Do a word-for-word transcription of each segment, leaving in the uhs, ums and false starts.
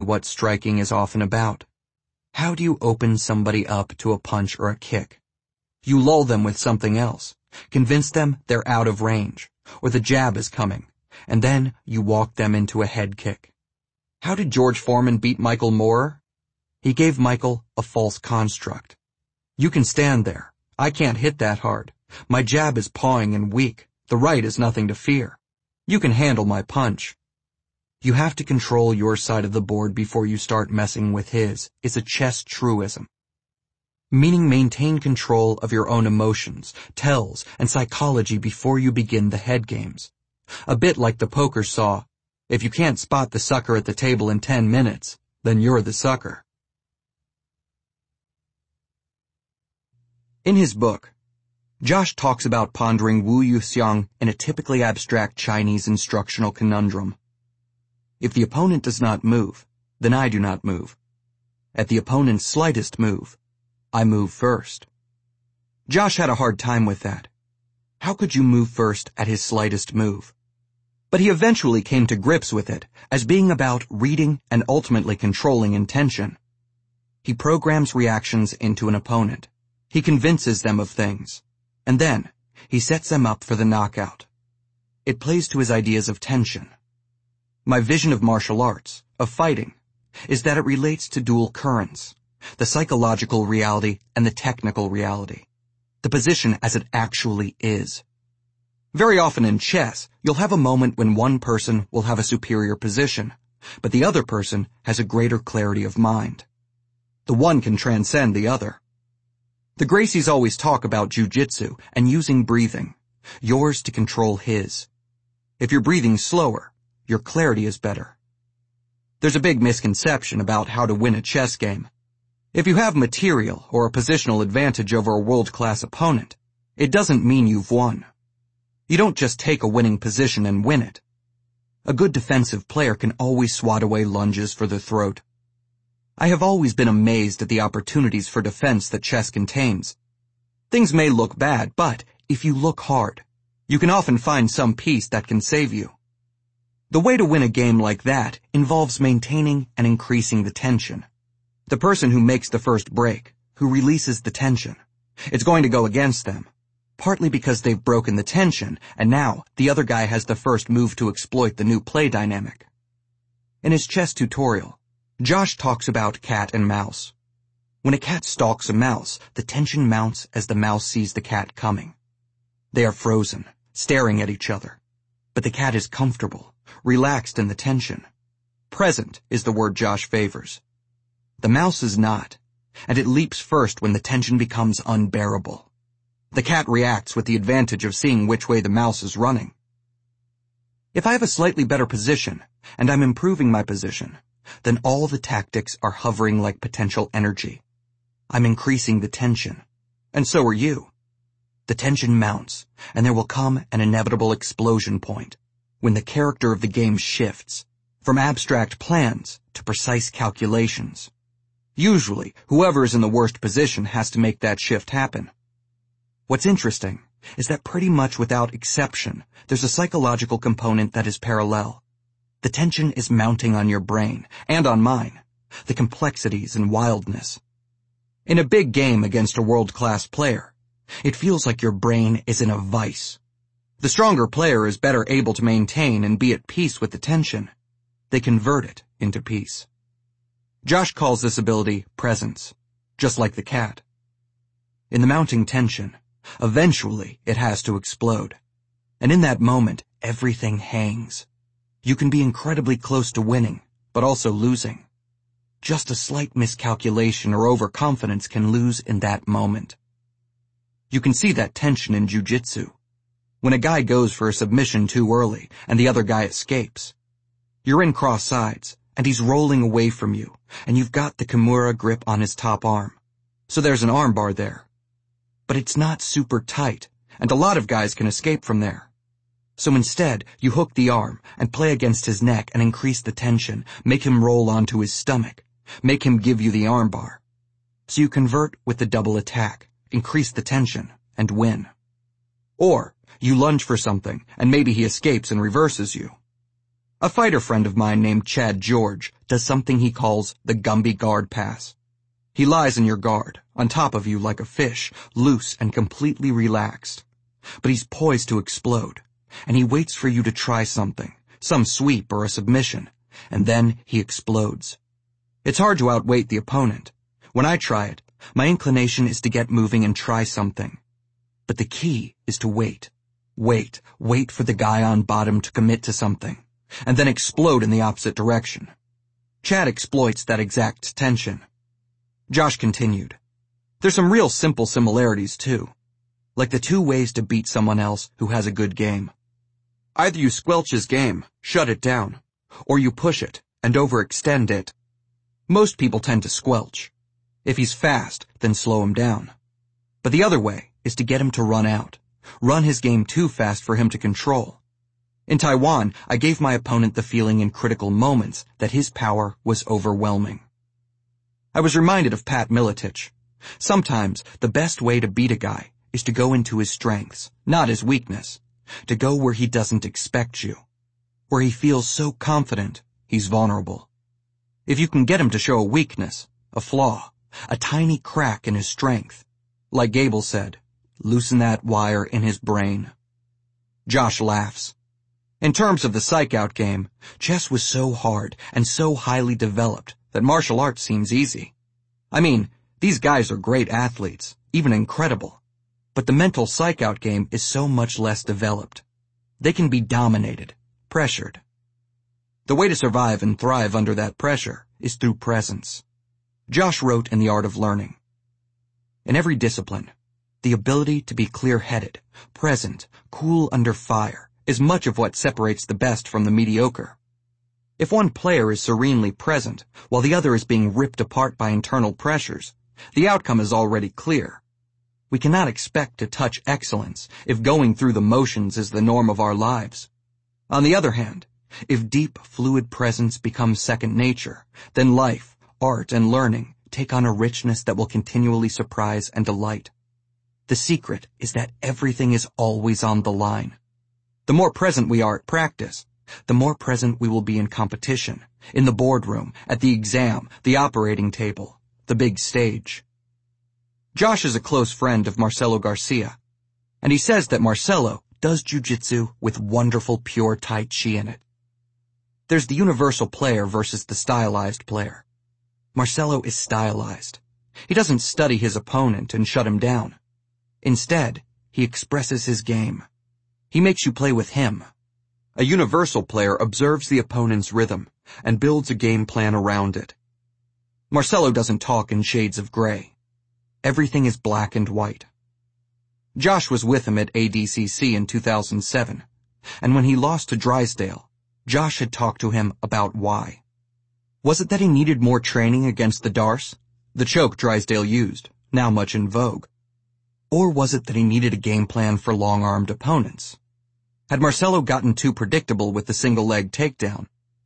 what striking is often about. How do you open somebody up to a punch or a kick? You lull them with something else, convince them they're out of range, or the jab is coming, and then you walk them into a head kick. How did George Foreman beat Michael Moorer? He gave Michael a false construct. You can stand there. I can't hit that hard. My jab is pawing and weak. The right is nothing to fear. You can handle my punch. You have to control your side of the board before you start messing with his is a chess truism. Meaning maintain control of your own emotions, tells, and psychology before you begin the head games. A bit like the poker saw, if you can't spot the sucker at the table in ten minutes, then you're the sucker. In his book, Josh talks about pondering Wu Yuxiang in a typically abstract Chinese instructional conundrum. If the opponent does not move, then I do not move. At the opponent's slightest move, I move first. Josh had a hard time with that. How could you move first at his slightest move? But he eventually came to grips with it as being about reading and ultimately controlling intention. He programs reactions into an opponent. He convinces them of things. And then, he sets them up for the knockout. It plays to his ideas of tension. My vision of martial arts, of fighting, is that it relates to dual currents, the psychological reality and the technical reality, the position as it actually is. Very often in chess, you'll have a moment when one person will have a superior position, but the other person has a greater clarity of mind. The one can transcend the other. The Gracies always talk about jujitsu and using breathing, yours to control his. If you're breathing slower, your clarity is better. There's a big misconception about how to win a chess game. If you have material or a positional advantage over a world-class opponent, it doesn't mean you've won. You don't just take a winning position and win it. A good defensive player can always swat away lunges for the throat. I have always been amazed at the opportunities for defense that chess contains. Things may look bad, but if you look hard, you can often find some piece that can save you. The way to win a game like that involves maintaining and increasing the tension. The person who makes the first break, who releases the tension, it's going to go against them, partly because they've broken the tension, and now the other guy has the first move to exploit the new play dynamic. In his chess tutorial, Josh talks about cat and mouse. When a cat stalks a mouse, the tension mounts as the mouse sees the cat coming. They are frozen, staring at each other, but the cat is comfortable, relaxed in the tension. Present is the word Josh favors. The mouse is not, and it leaps first when the tension becomes unbearable. The cat reacts with the advantage of seeing which way the mouse is running. If I have a slightly better position, and I'm improving my position, then all the tactics are hovering like potential energy. I'm increasing the tension, and so are you. The tension mounts, and there will come an inevitable explosion point, when the character of the game shifts, from abstract plans to precise calculations. Usually, whoever is in the worst position has to make that shift happen. What's interesting is that pretty much without exception, there's a psychological component that is parallel. The tension is mounting on your brain, and on mine, the complexities and wildness. In a big game against a world-class player, it feels like your brain is in a vice. The stronger player is better able to maintain and be at peace with the tension. They convert it into peace. Josh calls this ability presence, just like the cat. In the mounting tension, eventually it has to explode. And in that moment, everything hangs. You can be incredibly close to winning, but also losing. Just a slight miscalculation or overconfidence can lose in that moment. You can see that tension in jujitsu. When a guy goes for a submission too early and the other guy escapes. You're in cross sides, and he's rolling away from you, and you've got the Kimura grip on his top arm. So there's an armbar there. But it's not super tight, and a lot of guys can escape from there. So instead, you hook the arm and play against his neck and increase the tension, make him roll onto his stomach, make him give you the armbar. So you convert with the double attack, increase the tension, and win. Or, you lunge for something, and maybe he escapes and reverses you. A fighter friend of mine named Chad George does something he calls the Gumby guard pass. He lies in your guard, on top of you like a fish, loose and completely relaxed. But he's poised to explode, and he waits for you to try something, some sweep or a submission, and then he explodes. It's hard to outweight the opponent. When I try it, my inclination is to get moving and try something. But the key is to wait. Wait, wait for the guy on bottom to commit to something, and then explode in the opposite direction. Chad exploits that exact tension. Josh continued. There's some real simple similarities, too. Like the two ways to beat someone else who has a good game. Either you squelch his game, shut it down, or you push it and overextend it. Most people tend to squelch. If he's fast, then slow him down. But the other way is to get him to run out, run his game too fast for him to control. In Taiwan, I gave my opponent the feeling in critical moments that his power was overwhelming. I was reminded of Pat Miletich. Sometimes the best way to beat a guy is to go into his strengths, not his weakness, to go where he doesn't expect you, where he feels so confident he's vulnerable. If you can get him to show a weakness, a flaw, a tiny crack in his strength, like Gable said, loosen that wire in his brain. Josh laughs. In terms of the psych-out game, chess was so hard and so highly developed that martial arts seems easy. I mean, these guys are great athletes, even incredible. But the mental psych-out game is so much less developed. They can be dominated, pressured. The way to survive and thrive under that pressure is through presence. Josh wrote in The Art of Learning. In every discipline, the ability to be clear-headed, present, cool under fire is much of what separates the best from the mediocre. If one player is serenely present while the other is being ripped apart by internal pressures, the outcome is already clear. We cannot expect to touch excellence if going through the motions is the norm of our lives. On the other hand, if deep, fluid presence becomes second nature, then life, art, and learning take on a richness that will continually surprise and delight. The secret is that everything is always on the line. The more present we are at practice, the more present we will be in competition, in the boardroom, at the exam, the operating table, the big stage. Josh is a close friend of Marcelo Garcia, and he says that Marcelo does jiu-jitsu with wonderful pure Tai Chi in it. There's the universal player versus the stylized player. Marcelo is stylized. He doesn't study his opponent and shut him down. Instead, he expresses his game. He makes you play with him. A universal player observes the opponent's rhythm and builds a game plan around it. Marcelo doesn't talk in shades of gray. Everything is black and white. Josh was with him at A D C C in two thousand seven, and when he lost to Drysdale, Josh had talked to him about why. Was it that he needed more training against the Darce, the choke Drysdale used, now much in vogue? Or was it that he needed a game plan for long-armed opponents? Had Marcelo gotten too predictable with the single-leg takedown?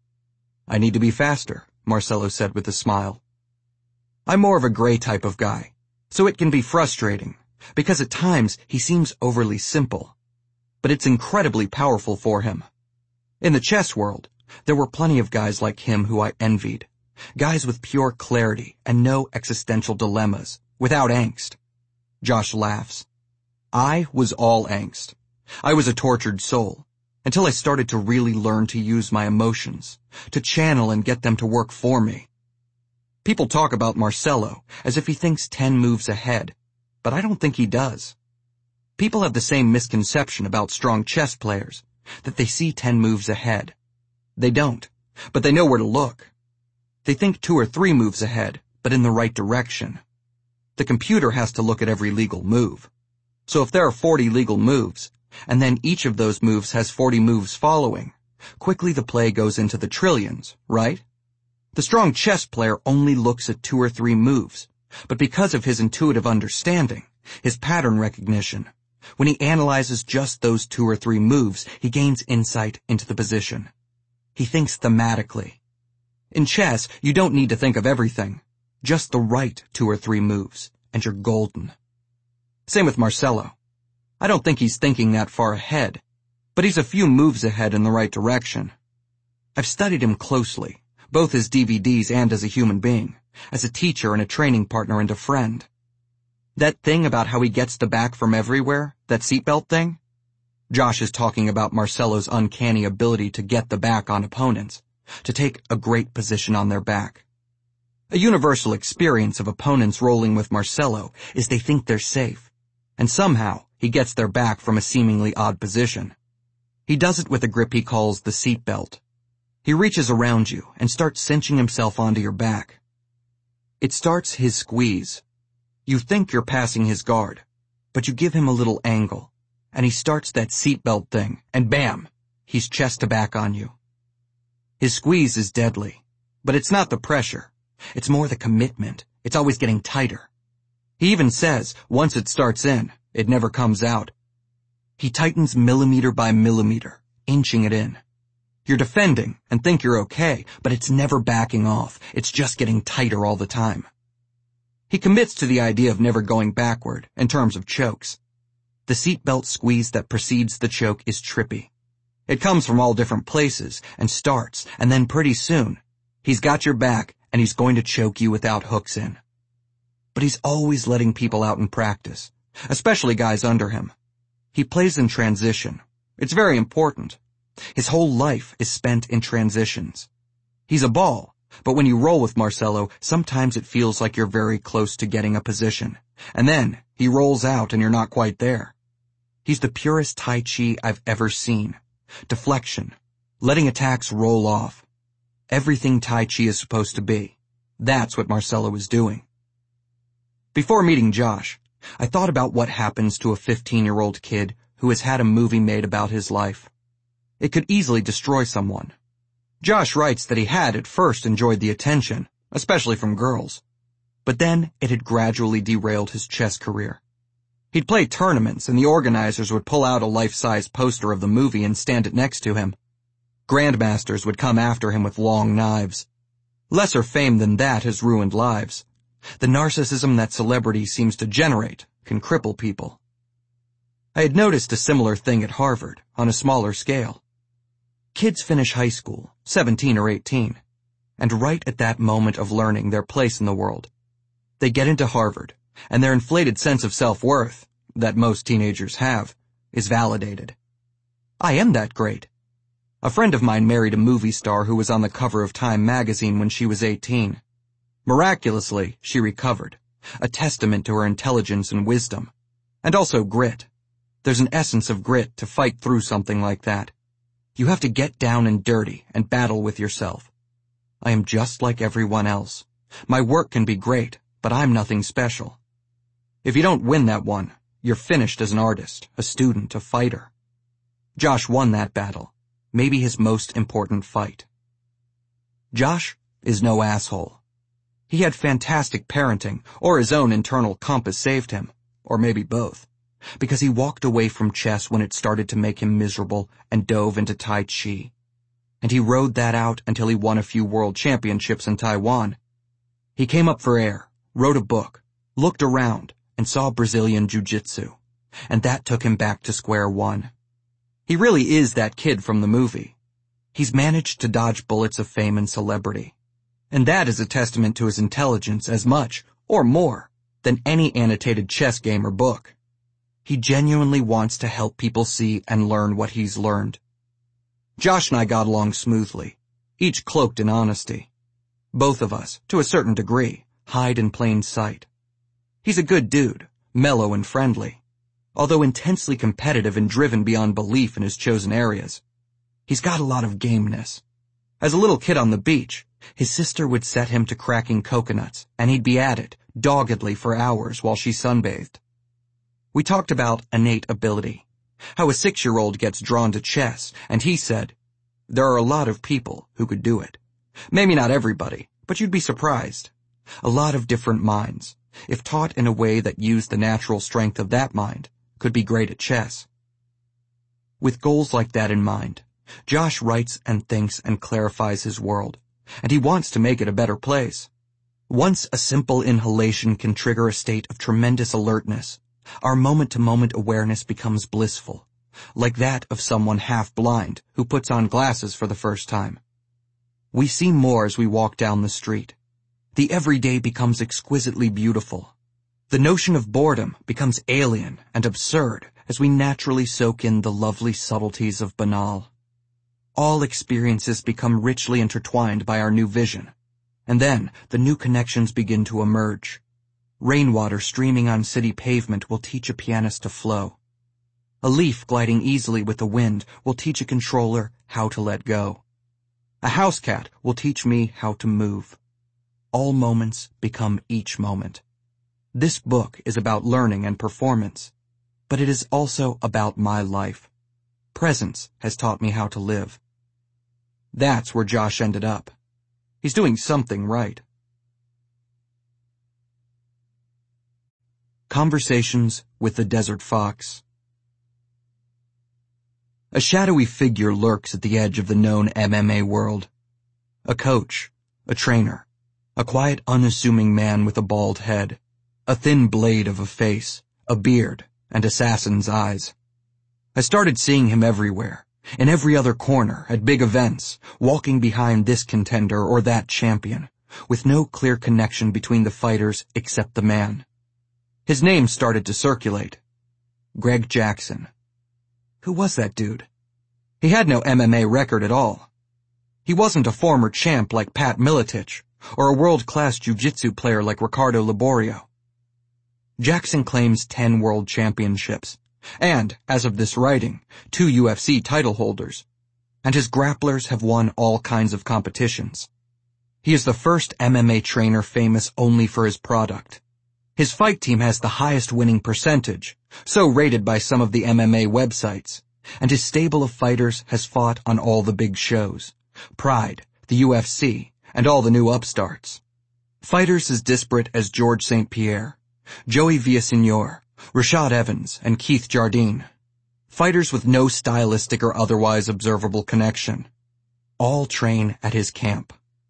I need to be faster, Marcelo said with a smile. I'm more of a gray type of guy, so it can be frustrating, because at times he seems overly simple. But it's incredibly powerful for him. In the chess world, there were plenty of guys like him who I envied, guys with pure clarity and no existential dilemmas, without angst. Josh laughs. I was all angst. I was a tortured soul, until I started to really learn to use my emotions, to channel and get them to work for me. People talk about Marcelo as if he thinks ten moves ahead, but I don't think he does. People have the same misconception about strong chess players, that they see ten moves ahead. They don't, but they know where to look. They think two or three moves ahead, but in the right direction. The computer has to look at every legal move. So if there are forty legal moves, and then each of those moves has forty moves following, quickly the play goes into the trillions, right? The strong chess player only looks at two or three moves, but because of his intuitive understanding, his pattern recognition, when he analyzes just those two or three moves, he gains insight into the position. He thinks thematically. In chess, you don't need to think of everything. Just the right two or three moves, and you're golden. Same with Marcelo. I don't think he's thinking that far ahead, but he's a few moves ahead in the right direction. I've studied him closely, both as D V Ds and as a human being, as a teacher and a training partner and a friend. That thing about how he gets the back from everywhere, that seatbelt thing? Josh is talking about Marcelo's uncanny ability to get the back on opponents, to take a great position on their back. A universal experience of opponents rolling with Marcelo is they think they're safe, and somehow he gets their back from a seemingly odd position. He does it with a grip he calls the seatbelt. He reaches around you and starts cinching himself onto your back. It starts his squeeze. You think you're passing his guard, but you give him a little angle, and he starts that seatbelt thing, and bam, he's chest to back on you. His squeeze is deadly, but it's not the pressure. It's more the commitment. It's always getting tighter. He even says, once it starts in, it never comes out. He tightens millimeter by millimeter, inching it in. You're defending and think you're okay, but it's never backing off. It's just getting tighter all the time. He commits to the idea of never going backward in terms of chokes. The seatbelt squeeze that precedes the choke is trippy. It comes from all different places and starts, and then pretty soon, he's got your back and he's going to choke you without hooks in. But he's always letting people out in practice, especially guys under him. He plays in transition. It's very important. His whole life is spent in transitions. He's a ball, but when you roll with Marcelo, sometimes it feels like you're very close to getting a position, and then he rolls out and you're not quite there. He's the purest Tai Chi I've ever seen. Deflection, letting attacks roll off. Everything Tai Chi is supposed to be. That's what Marcelo is doing. Before meeting Josh, I thought about what happens to a fifteen-year-old kid who has had a movie made about his life. It could easily destroy someone. Josh writes that he had at first enjoyed the attention, especially from girls, but then it had gradually derailed his chess career. He'd play tournaments and the organizers would pull out a life-size poster of the movie and stand it next to him. Grandmasters would come after him with long knives. Lesser fame than that has ruined lives. The narcissism that celebrity seems to generate can cripple people. I had noticed a similar thing at Harvard, on a smaller scale. Kids finish high school, seventeen or eighteen, and right at that moment of learning their place in the world, they get into Harvard, and their inflated sense of self-worth, that most teenagers have, is validated. I am that great. A friend of mine married a movie star who was on the cover of Time magazine when she was eighteen. Miraculously, she recovered, a testament to her intelligence and wisdom, and also grit. There's an essence of grit to fight through something like that. You have to get down and dirty and battle with yourself. I am just like everyone else. My work can be great, but I'm nothing special. If you don't win that one, you're finished as an artist, a student, a fighter. Josh won that battle, maybe his most important fight. Josh is no asshole. He had fantastic parenting, or his own internal compass saved him, or maybe both, because he walked away from chess when it started to make him miserable and dove into Tai Chi. And he rode that out until he won a few world championships in Taiwan. He came up for air, wrote a book, looked around, and saw Brazilian Jiu-Jitsu, and that took him back to square one. He really is that kid from the movie. He's managed to dodge bullets of fame and celebrity, and that is a testament to his intelligence as much, or more, than any annotated chess game or book. He genuinely wants to help people see and learn what he's learned. Josh and I got along smoothly, each cloaked in honesty. Both of us, to a certain degree, hide in plain sight. He's a good dude, mellow and friendly, although intensely competitive and driven beyond belief in his chosen areas. He's got a lot of gameness. As a little kid on the beach, his sister would set him to cracking coconuts, and he'd be at it, doggedly for hours while she sunbathed. We talked about innate ability, how a six-year-old gets drawn to chess, and he said, there are a lot of people who could do it. Maybe not everybody, but you'd be surprised. A lot of different minds, if taught in a way that used the natural strength of that mind, could be great at chess. With goals like that in mind, Josh writes and thinks and clarifies his world, and he wants to make it a better place. Once a simple inhalation can trigger a state of tremendous alertness, our moment-to-moment awareness becomes blissful, like that of someone half-blind who puts on glasses for the first time. We see more as we walk down the street. The everyday becomes exquisitely beautiful. The notion of boredom becomes alien and absurd as we naturally soak in the lovely subtleties of banal. All experiences become richly intertwined by our new vision, and then the new connections begin to emerge. Rainwater streaming on city pavement will teach a pianist to flow. A leaf gliding easily with the wind will teach a controller how to let go. A house cat will teach me how to move. All moments become each moment. This book is about learning and performance, but it is also about my life. Presence has taught me how to live. That's where Josh ended up. He's doing something right. Conversations with the Desert Fox. A shadowy figure lurks at the edge of the known M M A world. A coach, a trainer, a quiet, unassuming man with a bald head, a thin blade of a face, a beard, and assassin's eyes. I started seeing him everywhere, in every other corner, at big events, walking behind this contender or that champion, with no clear connection between the fighters except the man. His name started to circulate. Greg Jackson. Who was that dude? He had no M M A record at all. He wasn't a former champ like Pat Miletich, or a world-class jiu-jitsu player like Ricardo Laborio. Jackson claims ten world championships, and, as of this writing, two U F C title holders, and his grapplers have won all kinds of competitions. He is the first M M A trainer famous only for his product. His fight team has the highest winning percentage, so rated by some of the M M A websites, and his stable of fighters has fought on all the big shows, Pride, the U F C, and all the new upstarts. Fighters as disparate as George Saint Pierre, Joey Villaseñor, Rashad Evans, and Keith Jardine. Fighters with no stylistic or otherwise observable connection. All train at his camp.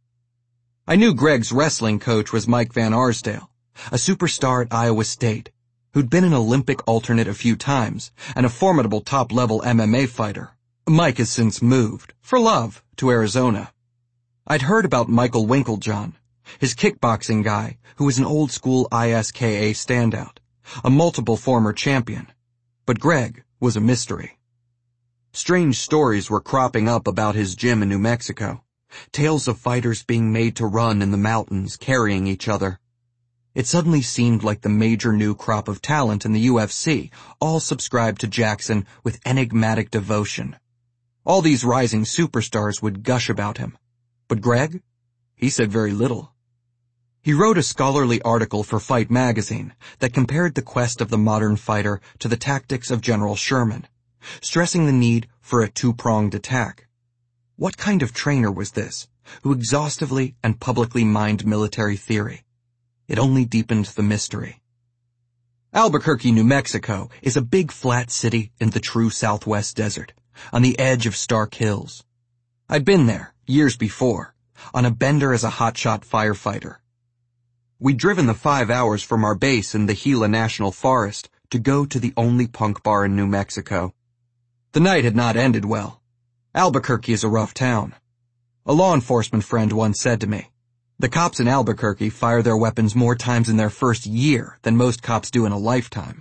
I knew Greg's wrestling coach was Mike Van Arsdale, a superstar at Iowa State, who'd been an Olympic alternate a few times and a formidable top-level M M A fighter. Mike has since moved, for love, to Arizona. I'd heard about Michael Winklejohn, his kickboxing guy, who was an old-school I S K A standout, a multiple former champion. But Greg was a mystery. Strange stories were cropping up about his gym in New Mexico, tales of fighters being made to run in the mountains, carrying each other. It suddenly seemed like the major new crop of talent in the U F C all subscribed to Jackson with enigmatic devotion. All these rising superstars would gush about him. But Greg? He said very little. He wrote a scholarly article for Fight magazine that compared the quest of the modern fighter to the tactics of General Sherman, stressing the need for a two-pronged attack. What kind of trainer was this, who exhaustively and publicly mined military theory? It only deepened the mystery. Albuquerque, New Mexico, is a big flat city in the true Southwest desert, on the edge of stark hills. I'd been there, years before, on a bender as a hotshot firefighter. We'd driven the five hours from our base in the Gila National Forest to go to the only punk bar in New Mexico. The night had not ended well. Albuquerque is a rough town. A law enforcement friend once said to me, "The cops in Albuquerque fire their weapons more times in their first year than most cops do in a lifetime."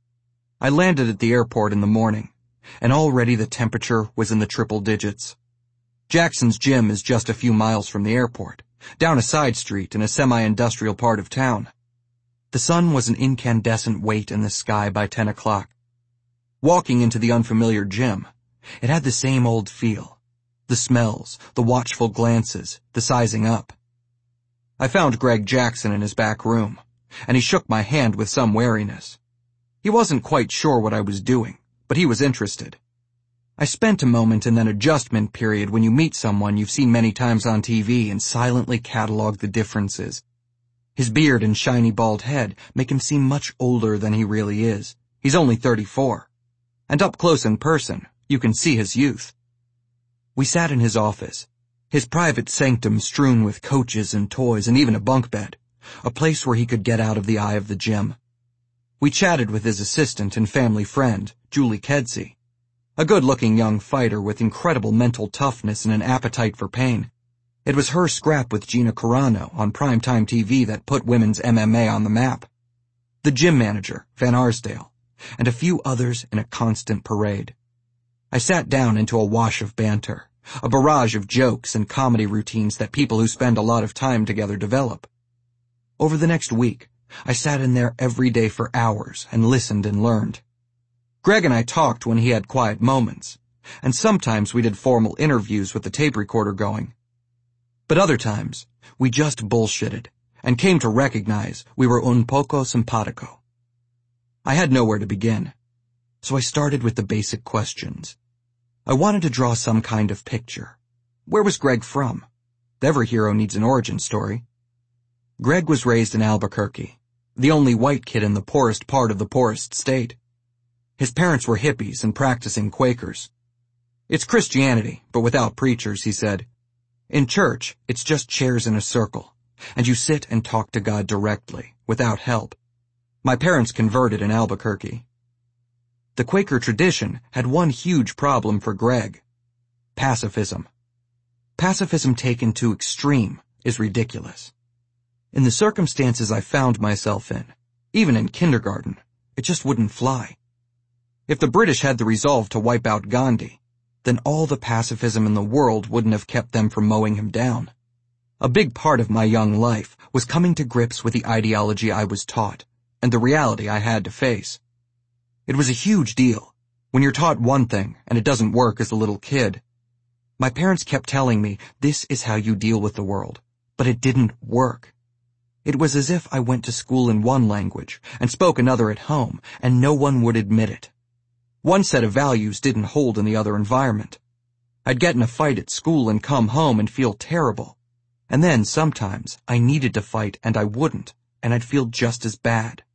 I landed at the airport in the morning, and already the temperature was in the triple digits. Jackson's gym is just a few miles from the airport, down a side street in a semi-industrial part of town. The sun was an incandescent weight in the sky by ten o'clock. Walking into the unfamiliar gym, it had the same old feel. The smells, the watchful glances, the sizing up. I found Greg Jackson in his back room, and he shook my hand with some wariness. He wasn't quite sure what I was doing, but he was interested. I spent a moment in that adjustment period when you meet someone you've seen many times on T V and silently catalog the differences. His beard and shiny bald head make him seem much older than he really is. He's only thirty-four. And up close in person, you can see his youth. We sat in his office, his private sanctum strewn with coaches and toys and even a bunk bed, a place where he could get out of the eye of the gym. We chatted with his assistant and family friend, Julie Kedzie, a good-looking young fighter with incredible mental toughness and an appetite for pain. It was her scrap with Gina Carano on primetime T V that put women's M M A on the map. The gym manager, Van Arsdale, and a few others in a constant parade. I sat down into a wash of banter, a barrage of jokes and comedy routines that people who spend a lot of time together develop. Over the next week, I sat in there every day for hours and listened and learned. Greg and I talked when he had quiet moments, and sometimes we did formal interviews with the tape recorder going. But other times, we just bullshitted and came to recognize we were un poco simpatico. I had nowhere to begin, so I started with the basic questions. I wanted to draw some kind of picture. Where was Greg from? Every hero needs an origin story. Greg was raised in Albuquerque, the only white kid in the poorest part of the poorest state. His parents were hippies and practicing Quakers. It's Christianity, but without preachers, he said. In church, it's just chairs in a circle, and you sit and talk to God directly, without help. My parents converted in Albuquerque. The Quaker tradition had one huge problem for Greg: pacifism. Pacifism taken to extreme is ridiculous. In the circumstances I found myself in, even in kindergarten, it just wouldn't fly. If the British had the resolve to wipe out Gandhi, then all the pacifism in the world wouldn't have kept them from mowing him down. A big part of my young life was coming to grips with the ideology I was taught, and the reality I had to face. It was a huge deal, when you're taught one thing and it doesn't work as a little kid. My parents kept telling me this is how you deal with the world, but it didn't work. It was as if I went to school in one language and spoke another at home, and no one would admit it. One set of values didn't hold in the other environment. I'd get in a fight at school and come home and feel terrible. And then, sometimes, I needed to fight and I wouldn't, and I'd feel just as bad.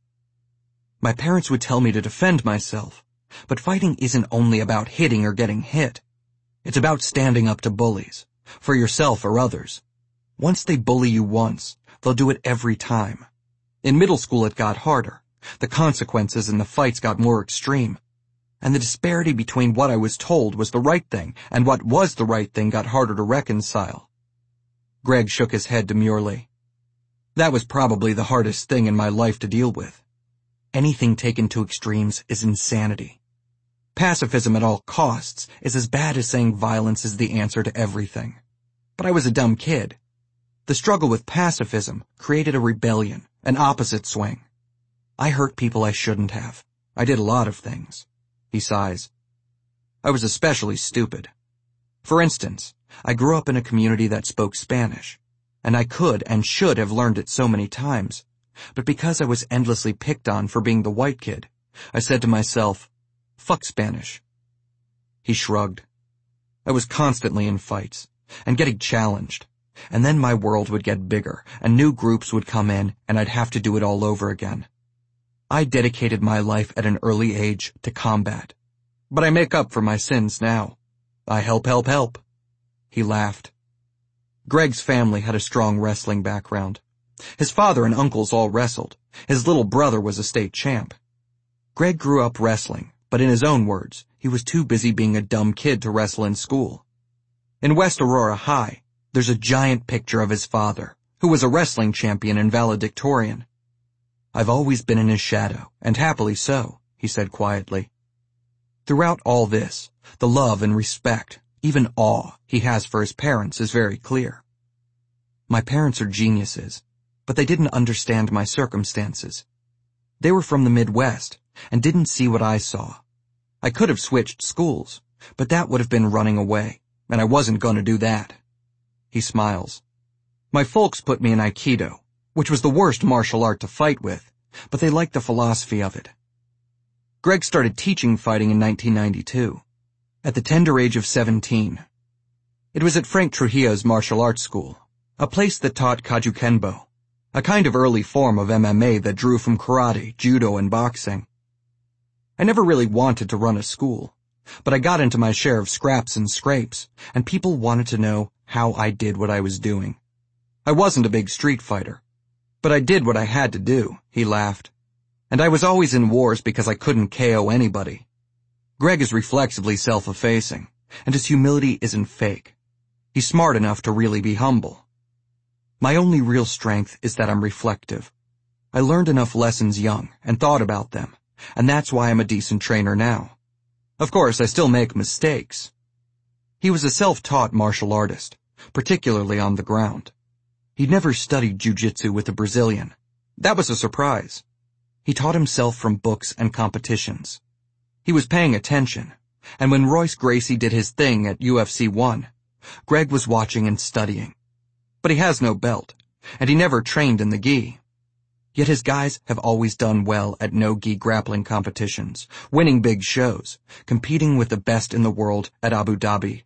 My parents would tell me to defend myself, but fighting isn't only about hitting or getting hit. It's about standing up to bullies, for yourself or others. Once they bully you once, they'll do it every time. In middle school it got harder. The consequences and the fights got more extreme. And the disparity between what I was told was the right thing and what was the right thing got harder to reconcile. Greg shook his head demurely. That was probably the hardest thing in my life to deal with. Anything taken to extremes is insanity. Pacifism at all costs is as bad as saying violence is the answer to everything. But I was a dumb kid. The struggle with pacifism created a rebellion, an opposite swing. I hurt people I shouldn't have. I did a lot of things. He sighs. I was especially stupid. For instance, I grew up in a community that spoke Spanish, and I could and should have learned it so many times, but because I was endlessly picked on for being the white kid, I said to myself, fuck Spanish. He shrugged. I was constantly in fights, and getting challenged, and then my world would get bigger, and new groups would come in, and I'd have to do it all over again. I dedicated my life at an early age to combat, but I make up for my sins now. I help, help, help. He laughed. Greg's family had a strong wrestling background. His father and uncles all wrestled. His little brother was a state champ. Greg grew up wrestling, but in his own words, he was too busy being a dumb kid to wrestle in school. In West Aurora High, there's a giant picture of his father, who was a wrestling champion and valedictorian. I've always been in his shadow, and happily so, he said quietly. Throughout all this, the love and respect, even awe, he has for his parents is very clear. My parents are geniuses, but they didn't understand my circumstances. They were from the Midwest and didn't see what I saw. I could have switched schools, but that would have been running away, and I wasn't going to do that. He smiles. My folks put me in Aikido, which was the worst martial art to fight with, but they liked the philosophy of it. Greg started teaching fighting in nineteen ninety-two, at the tender age of seventeen. It was at Frank Trujillo's martial arts school, a place that taught Kajukenbo, a kind of early form of M M A that drew from karate, judo, and boxing. I never really wanted to run a school, but I got into my share of scraps and scrapes, and people wanted to know how I did what I was doing. I wasn't a big street fighter, but I did what I had to do, he laughed. And I was always in wars because I couldn't K O anybody. Greg is reflexively self-effacing, and his humility isn't fake. He's smart enough to really be humble. My only real strength is that I'm reflective. I learned enough lessons young and thought about them, and that's why I'm a decent trainer now. Of course, I still make mistakes. He was a self-taught martial artist, particularly on the ground. He'd never studied jiu-jitsu with a Brazilian. That was a surprise. He taught himself from books and competitions. He was paying attention, and when Royce Gracie did his thing at U F C one, Greg was watching and studying. But he has no belt, and he never trained in the gi. Yet his guys have always done well at no-gi grappling competitions, winning big shows, competing with the best in the world at Abu Dhabi.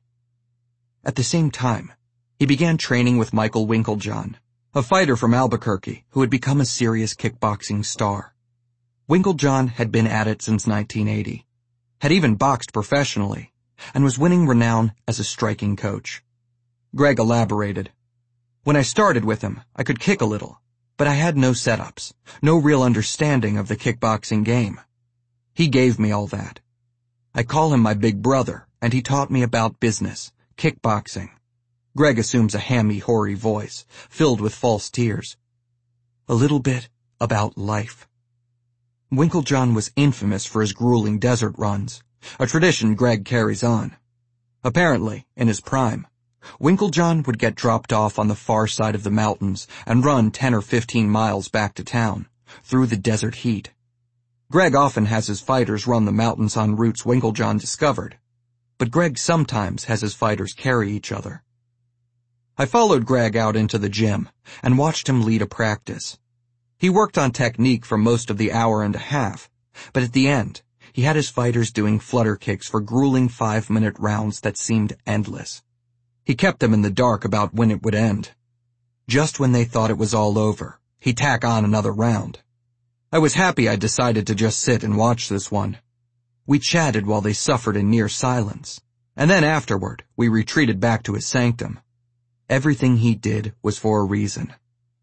At the same time, he began training with Michael Winkeljohn, a fighter from Albuquerque who had become a serious kickboxing star. Winkeljohn had been at it since nineteen eighty, had even boxed professionally, and was winning renown as a striking coach. Greg elaborated. When I started with him, I could kick a little, but I had no setups, no real understanding of the kickboxing game. He gave me all that. I call him my big brother, and he taught me about business, kickboxing. Greg assumes a hammy, hoary voice, filled with false tears. A little bit about life. Winkeljohn was infamous for his grueling desert runs, a tradition Greg carries on. Apparently, in his prime, Winkeljohn would get dropped off on the far side of the mountains and run ten or fifteen miles back to town, through the desert heat. Greg often has his fighters run the mountains on routes Winkeljohn discovered, but Greg sometimes has his fighters carry each other. I followed Greg out into the gym and watched him lead a practice. He worked on technique for most of the hour and a half, but at the end, he had his fighters doing flutter kicks for grueling five-minute rounds that seemed endless. He kept them in the dark about when it would end. Just when they thought it was all over, he'd tack on another round. I was happy I decided to just sit and watch this one. We chatted while they suffered in near silence, and then afterward, we retreated back to his sanctum. Everything he did was for a reason.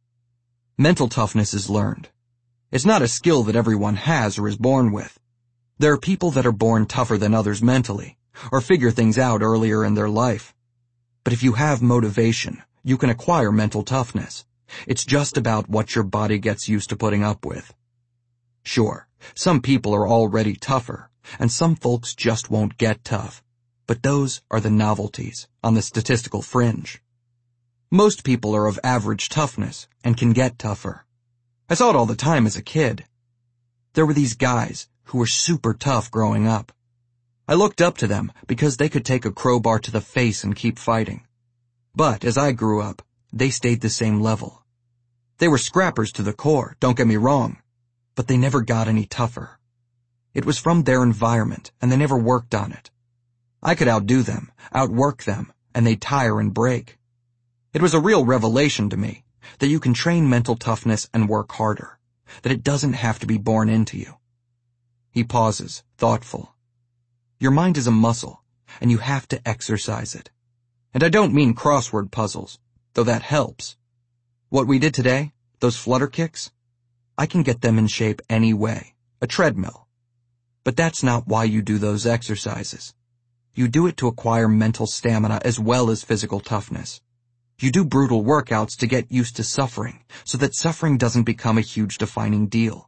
Mental toughness is learned. It's not a skill that everyone has or is born with. There are people that are born tougher than others mentally, or figure things out earlier in their life. But if you have motivation, you can acquire mental toughness. It's just about what your body gets used to putting up with. Sure, some people are already tougher, and some folks just won't get tough. But those are the novelties, on the statistical fringe. Most people are of average toughness, and can get tougher. I saw it all the time as a kid. There were these guys who were super tough growing up. I looked up to them because they could take a crowbar to the face and keep fighting. But as I grew up, they stayed the same level. They were scrappers to the core, don't get me wrong, but they never got any tougher. It was from their environment, and they never worked on it. I could outdo them, outwork them, and they'd tire and break. It was a real revelation to me that you can train mental toughness and work harder, that it doesn't have to be born into you. He pauses, thoughtful. Your mind is a muscle, and you have to exercise it. And I don't mean crossword puzzles, though that helps. What we did today, those flutter kicks, I can get them in shape any way, a treadmill. But that's not why you do those exercises. You do it to acquire mental stamina as well as physical toughness. You do brutal workouts to get used to suffering, so that suffering doesn't become a huge defining deal.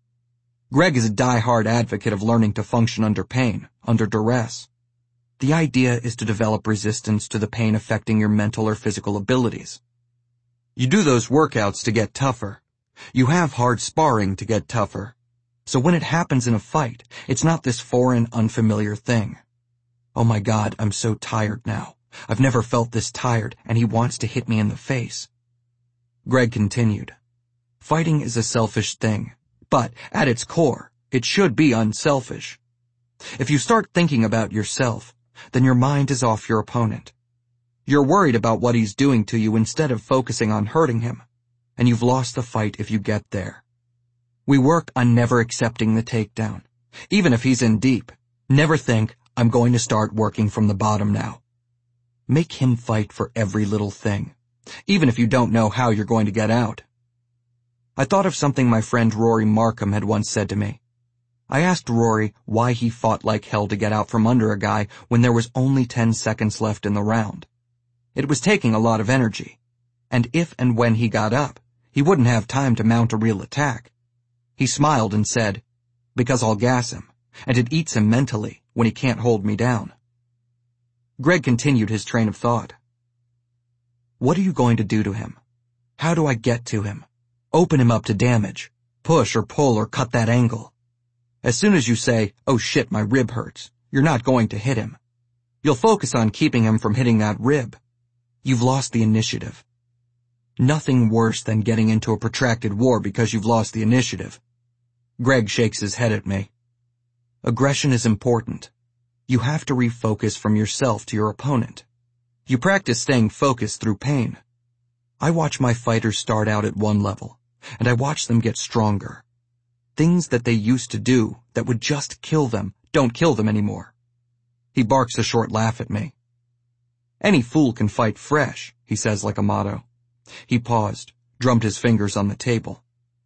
Greg is a die-hard advocate of learning to function under pain, under duress. The idea is to develop resistance to the pain affecting your mental or physical abilities. You do those workouts to get tougher. You have hard sparring to get tougher. So when it happens in a fight, it's not this foreign, unfamiliar thing. Oh my God, I'm so tired now. I've never felt this tired, and he wants to hit me in the face. Greg continued. Fighting is a selfish thing. But, at its core, it should be unselfish. If you start thinking about yourself, then your mind is off your opponent. You're worried about what he's doing to you instead of focusing on hurting him, and you've lost the fight if you get there. We work on never accepting the takedown. Even if he's in deep, never think, I'm going to start working from the bottom now. Make him fight for every little thing, even if you don't know how you're going to get out. I thought of something my friend Rory Markham had once said to me. I asked Rory why he fought like hell to get out from under a guy when there was only ten seconds left in the round. It was taking a lot of energy, and if and when he got up, he wouldn't have time to mount a real attack. He smiled and said, "Because I'll gas him, and it eats him mentally when he can't hold me down." Greg continued his train of thought. "What are you going to do to him? How do I get to him? Open him up to damage, push or pull or cut that angle. As soon as you say, 'Oh shit, my rib hurts,' you're not going to hit him. You'll focus on keeping him from hitting that rib. You've lost the initiative. Nothing worse than getting into a protracted war because you've lost the initiative." Greg shakes his head at me. "Aggression is important. You have to refocus from yourself to your opponent. You practice staying focused through pain. I watch my fighters start out at one level, and I watch them get stronger. Things that they used to do that would just kill them don't kill them anymore." He barks a short laugh at me. "Any fool can fight fresh," he says like a motto. He paused, drummed his fingers on the table.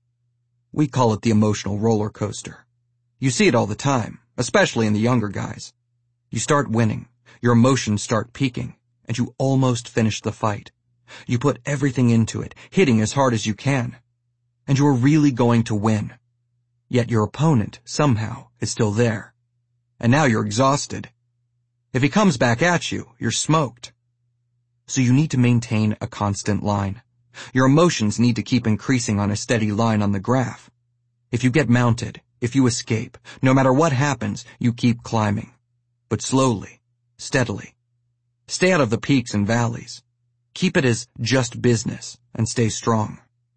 "We call it the emotional roller coaster. You see it all the time, especially in the younger guys. You start winning, your emotions start peaking, and you almost finish the fight. You put everything into it, hitting as hard as you can, and you are really going to win. Yet your opponent, somehow, is still there. And now you're exhausted. If he comes back at you, you're smoked. So you need to maintain a constant line. Your emotions need to keep increasing on a steady line on the graph. If you get mounted, if you escape, no matter what happens, you keep climbing. But slowly, steadily. Stay out of the peaks and valleys. Keep it as just business and stay strong.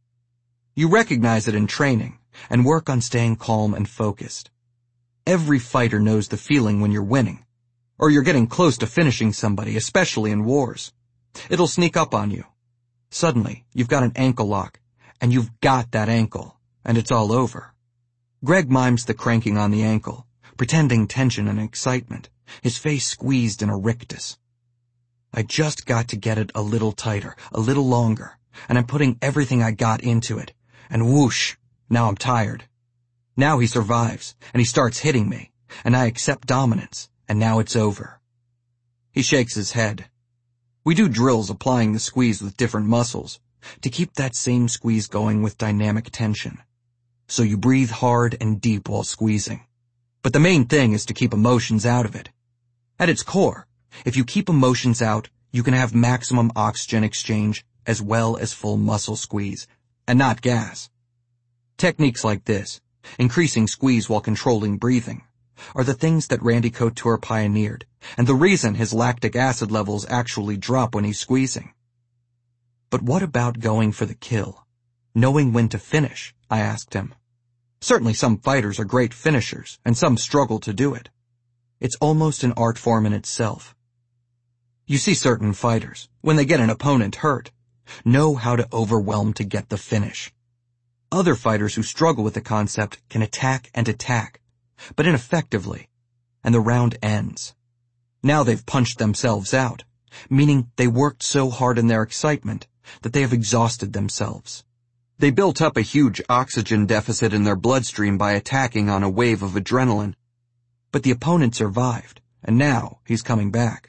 You recognize it in training and work on staying calm and focused. Every fighter knows the feeling when you're winning, or you're getting close to finishing somebody, especially in wars. It'll sneak up on you. Suddenly, you've got an ankle lock, and you've got that ankle, and it's all over. Greg mimes the cranking on the ankle, pretending tension and excitement, his face squeezed in a rictus. I just got to get it a little tighter, a little longer, and I'm putting everything I got into it, and whoosh, now I'm tired. Now he survives, and he starts hitting me, and I accept dominance, and now it's over. He shakes his head. We do drills applying the squeeze with different muscles, to keep that same squeeze going with dynamic tension. So you breathe hard and deep while squeezing. But the main thing is to keep emotions out of it. At its core, if you keep emotions out, you can have maximum oxygen exchange as well as full muscle squeeze, and not gas. Techniques like this, increasing squeeze while controlling breathing, are the things that Randy Couture pioneered, and the reason his lactic acid levels actually drop when he's squeezing. But what about going for the kill? Knowing when to finish, I asked him. Certainly some fighters are great finishers, and some struggle to do it. It's almost an art form in itself. You see certain fighters, when they get an opponent hurt, know how to overwhelm to get the finish. Other fighters who struggle with the concept can attack and attack, but ineffectively, and the round ends. Now they've punched themselves out, meaning they worked so hard in their excitement that they have exhausted themselves. They built up a huge oxygen deficit in their bloodstream by attacking on a wave of adrenaline. But the opponent survived, and now he's coming back.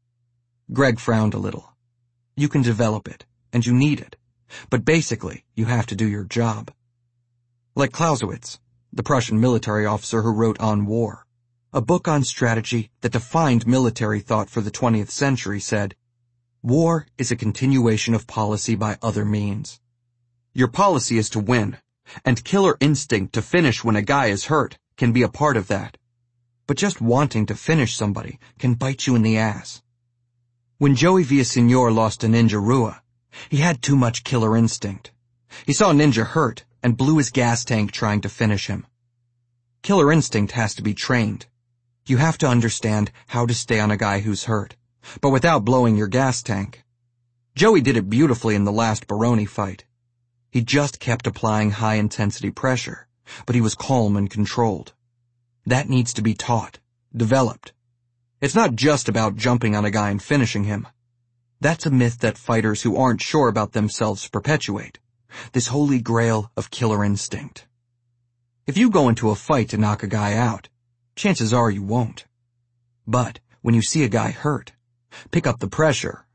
Greg frowned a little. You can develop it, and you need it, but basically you have to do your job. Like Clausewitz, the Prussian military officer who wrote On War, a book on strategy that defined military thought for the twentieth century, said, "War is a continuation of policy by other means. Your policy is to win, and killer instinct to finish when a guy is hurt can be a part of that. But just wanting to finish somebody can bite you in the ass." When Joey Villaseñor lost to Ninja Rua, he had too much killer instinct. He saw Ninja hurt and blew his gas tank trying to finish him. Killer instinct has to be trained. You have to understand how to stay on a guy who's hurt, but without blowing your gas tank. Joey did it beautifully in the last Baroni fight. He just kept applying high-intensity pressure, but he was calm and controlled. That needs to be taught, developed. It's not just about jumping on a guy and finishing him. That's a myth that fighters who aren't sure about themselves perpetuate, this holy grail of killer instinct. If you go into a fight to knock a guy out, chances are you won't. But when you see a guy hurt, pick up the pressure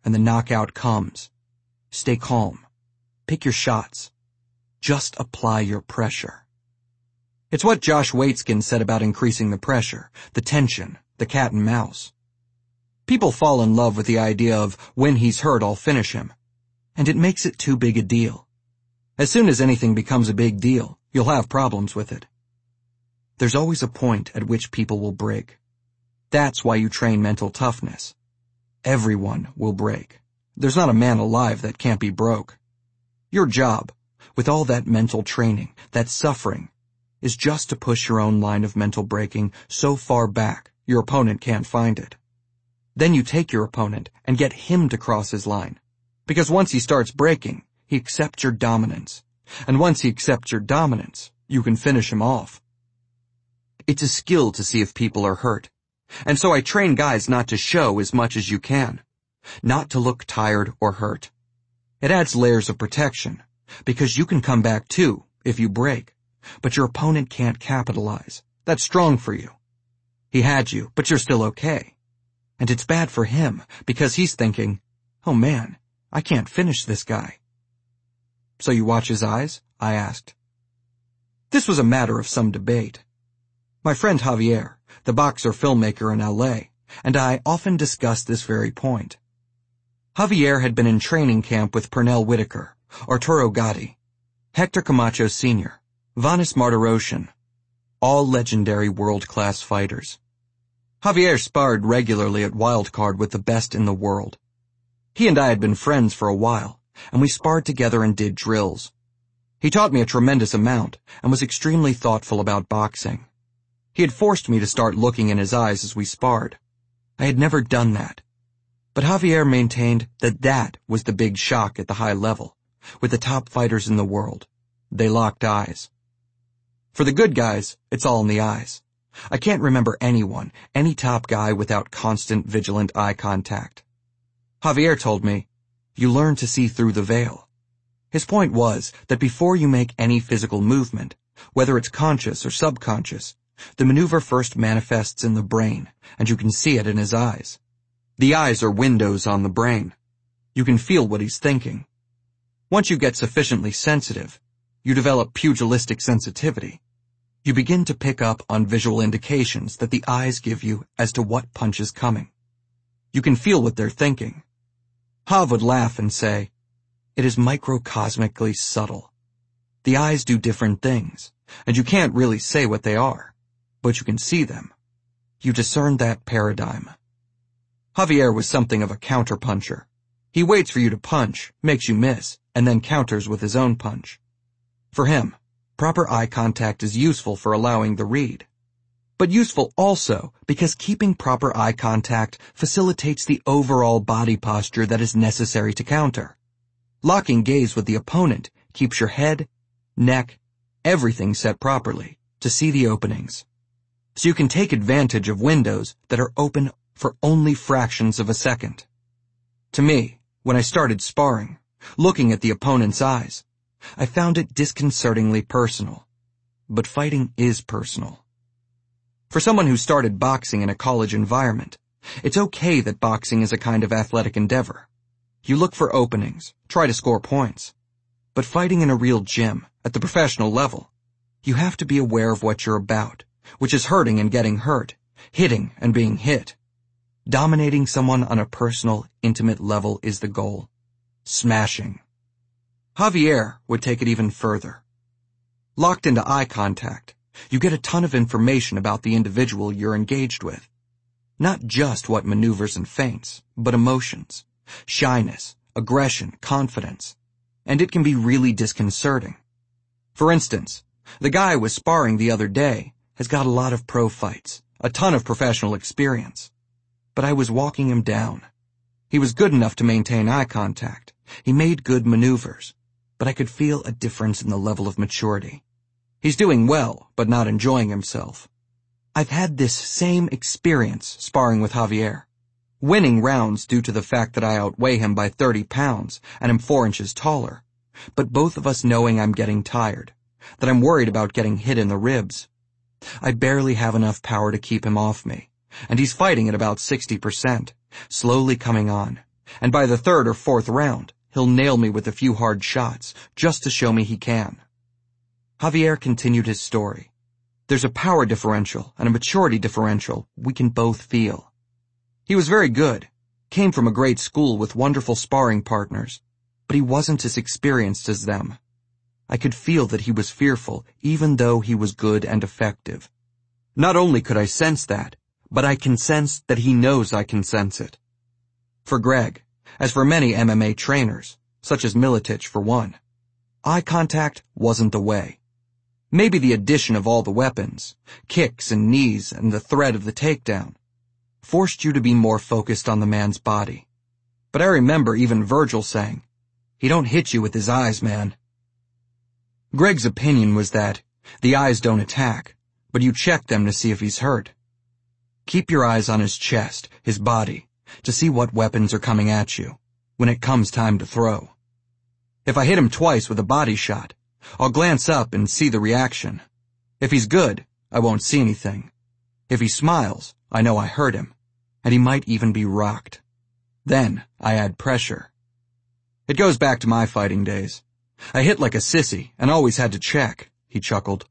and the knockout comes. Stay calm. Pick your shots. Just apply your pressure. It's what Josh Waitzkin said about increasing the pressure, the tension, the cat and mouse. People fall in love with the idea of, when he's hurt, I'll finish him. And it makes it too big a deal. As soon as anything becomes a big deal, you'll have problems with it. There's always a point at which people will break. That's why you train mental toughness. Everyone will break. There's not a man alive that can't be broke. Your job, with all that mental training, that suffering, is just to push your own line of mental breaking so far back your opponent can't find it. Then you take your opponent and get him to cross his line. Because once he starts breaking, he accepts your dominance. And once he accepts your dominance, you can finish him off. It's a skill to see if people are hurt. And so I train guys not to show as much as you can. Not to look tired or hurt. It adds layers of protection, because you can come back too if you break. But your opponent can't capitalize. That's strong for you. He had you, but you're still okay. And it's bad for him, because he's thinking, oh man, I can't finish this guy. So you watch his eyes? I asked. This was a matter of some debate. My friend Javier, the boxer filmmaker in L A, and I often discussed this very point. Javier had been in training camp with Pernell Whitaker, Arturo Gatti, Hector Camacho Senior, Vanes Martirosyan, all legendary world-class fighters. Javier sparred regularly at Wildcard with the best in the world. He and I had been friends for a while, and we sparred together and did drills. He taught me a tremendous amount and was extremely thoughtful about boxing. He had forced me to start looking in his eyes as we sparred. I had never done that. But Javier maintained that that was the big shock at the high level, with the top fighters in the world. They locked eyes. For the good guys, it's all in the eyes. I can't remember anyone, any top guy without constant, vigilant eye contact. Javier told me, you learn to see through the veil. His point was that before you make any physical movement, whether it's conscious or subconscious, the maneuver first manifests in the brain, and you can see it in his eyes. The eyes are windows on the brain. You can feel what he's thinking. Once you get sufficiently sensitive, you develop pugilistic sensitivity. You begin to pick up on visual indications that the eyes give you as to what punch is coming. You can feel what they're thinking. Hav would laugh and say, it is microcosmically subtle. The eyes do different things, and you can't really say what they are, but you can see them. You discern that paradigm. Javier was something of a counterpuncher. He waits for you to punch, makes you miss, and then counters with his own punch. For him, proper eye contact is useful for allowing the read, but useful also because keeping proper eye contact facilitates the overall body posture that is necessary to counter. Locking gaze with the opponent keeps your head, neck, everything set properly to see the openings. So you can take advantage of windows that are open for only fractions of a second. To me, when I started sparring, looking at the opponent's eyes, I found it disconcertingly personal. But fighting is personal. For someone who started boxing in a college environment, it's okay that boxing is a kind of athletic endeavor. You look for openings, try to score points. But fighting in a real gym, at the professional level, you have to be aware of what you're about, which is hurting and getting hurt, hitting and being hit. Dominating someone on a personal, intimate level is the goal. Smashing. Javier would take it even further. Locked into eye contact, you get a ton of information about the individual you're engaged with. Not just what maneuvers and feints, but emotions, shyness, aggression, confidence. And it can be really disconcerting. For instance, the guy I was sparring the other day has got a lot of pro fights, a ton of professional experience. But I was walking him down. He was good enough to maintain eye contact. He made good maneuvers. But I could feel a difference in the level of maturity. He's doing well, but not enjoying himself. I've had this same experience sparring with Javier. Winning rounds due to the fact that I outweigh him by thirty pounds and am four inches taller. But both of us knowing I'm getting tired, that I'm worried about getting hit in the ribs. I barely have enough power to keep him off me, and he's fighting at about sixty percent, slowly coming on, and by the third or fourth round, he'll nail me with a few hard shots, just to show me he can. Javier continued his story. There's a power differential and a maturity differential we can both feel. He was very good, came from a great school with wonderful sparring partners, but he wasn't as experienced as them. I could feel that he was fearful, even though he was good and effective. Not only could I sense that, but I can sense that he knows I can sense it. For Greg, as for many M M A trainers, such as Miletich for one, eye contact wasn't the way. Maybe the addition of all the weapons, kicks and knees and the threat of the takedown, forced you to be more focused on the man's body. But I remember even Virgil saying, "He don't hit you with his eyes, man." Greg's opinion was that the eyes don't attack, but you check them to see if he's hurt. Keep your eyes on his chest, his body, to see what weapons are coming at you when it comes time to throw. If I hit him twice with a body shot, I'll glance up and see the reaction. If he's good, I won't see anything. If he smiles, I know I hurt him, and he might even be rocked. Then I add pressure. It goes back to my fighting days. I hit like a sissy and always had to check, he chuckled.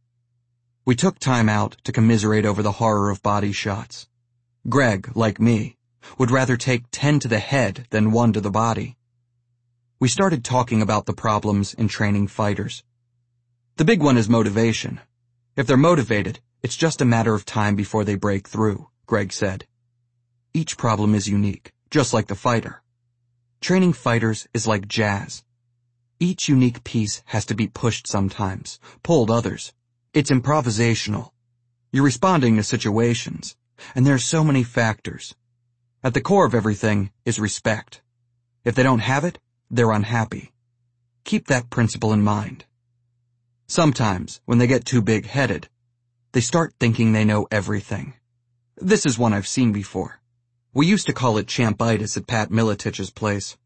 We took time out to commiserate over the horror of body shots. Greg, like me, would rather take ten to the head than one to the body. We started talking about the problems in training fighters. The big one is motivation. If they're motivated, it's just a matter of time before they break through, Greg said. Each problem is unique, just like the fighter. Training fighters is like jazz. Each unique piece has to be pushed sometimes, pulled others. It's improvisational. You're responding to situations, and there are so many factors. At the core of everything is respect. If they don't have it, they're unhappy. Keep that principle in mind. Sometimes, when they get too big-headed, they start thinking they know everything. This is one I've seen before. We used to call it champitis at Pat Miletich's place.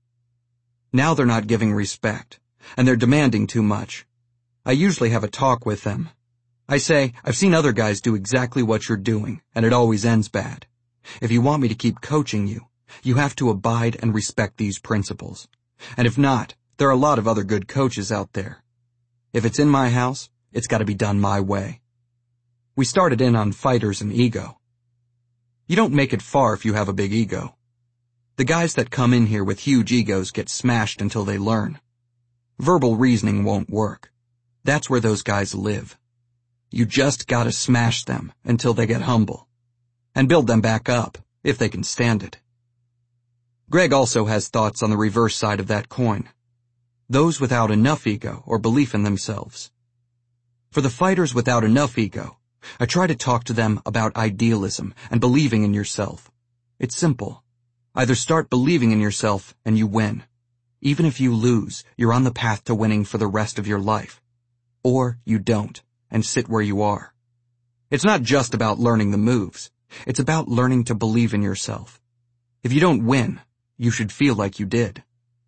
Now they're not giving respect, and they're demanding too much. I usually have a talk with them. I say, I've seen other guys do exactly what you're doing, and it always ends bad. If you want me to keep coaching you, you have to abide and respect these principles. And if not, there are a lot of other good coaches out there. If it's in my house, it's got to be done my way. We started in on fighters and ego. You don't make it far if you have a big ego. The guys that come in here with huge egos get smashed until they learn. Verbal reasoning won't work. That's where those guys live. You just gotta smash them until they get humble. And build them back up, if they can stand it. Greg also has thoughts on the reverse side of that coin. Those without enough ego or belief in themselves. For the fighters without enough ego, I try to talk to them about idealism and believing in yourself. It's simple. Either start believing in yourself and you win. Even if you lose, you're on the path to winning for the rest of your life. Or you don't, and sit where you are. It's not just about learning the moves. It's about learning to believe in yourself. If you don't win, you should feel like you did.